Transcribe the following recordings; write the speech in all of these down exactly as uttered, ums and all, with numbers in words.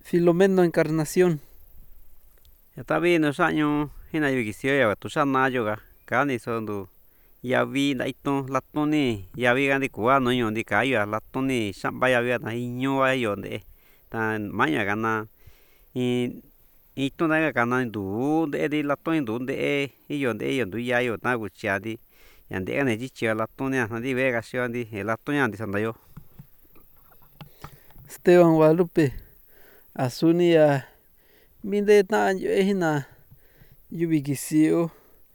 Filomeno Encarnación. Ya ta vi no xaño hina yu kisio ya tu xana yo ga ka ni so ndu ya vi da ito latón ni ya vi ga ndi kua no yo ndi ka ya latón ni xamba ya vi na iño wa yo nde ta maña ga na i ito na ga na ndu nde di latón ndu nde iyo nde iyo ndu ya yo ta guchia di ya nde ne chi chia latón ni a ndi ve ga xio ndi el latón ya ndi sanda yo. Esteban Guadalupe. Azunia. Minde ta yo hina yuvi kisio.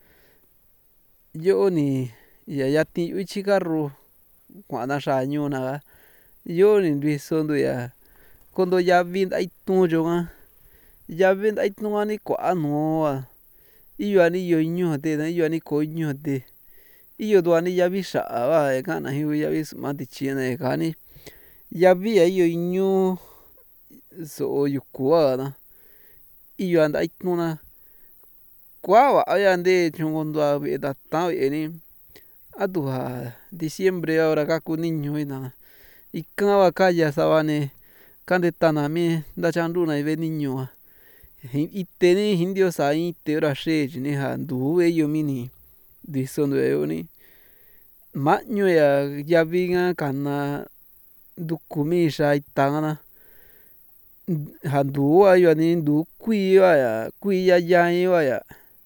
Yo ni ya ya ti yu chigarro kuana xa ñuna ga yo ni ndriso ndu ya kondo ya vi nda itu'n yo ga ya vi nda itu'n ni kua nua iyo ni yo ñu te iyo ni ko ñu te iyo tua ni ya vi xa'a ba kana ji ya vi s'ma tichi ne ka ni ya vi iyo ñu so yukua na iyo nda itu'n na kua ba ya nde chugundua be ta ta be ni a tu ja diciembre hora ka ku niño ina ikan ba ka ya sava ne kante ta na mi nda chandu na be niño a ite ni jindio sa ite hora xre chujni ja ndu be yo mi ni ndiso ndu'e yo ni ma'ñu ya ya vi ha kana nduku mi xa ita na ja ndu a yo ni ndu kui ba ya kui ya ya ba ya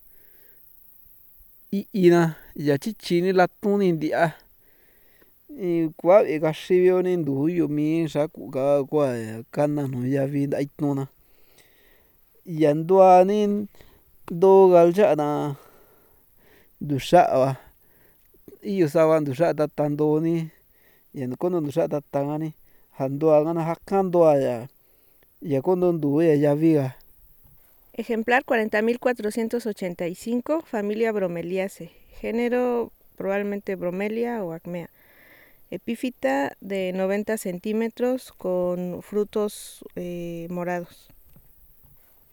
i'í na ya chichi ni latón ni nthia kua be kaxri yo ni ndu yo mi xra ku ka kua kana nu ya vi nda itu'n na ya ndua ni ndo galcha na nthuxa ba iyo sava nthuxa ta tando ni ya kondo nthuxa ta ta ni ja ndua na ja kan ndua ya ya kondo ndu ya vi ga. Ejemplar cuarenta mil cuatrocientos ochenta y cinco, familia Bromeliaceae, género probablemente Bromelia o Acmea. Epífita de noventa centímetros con frutos eh, morados.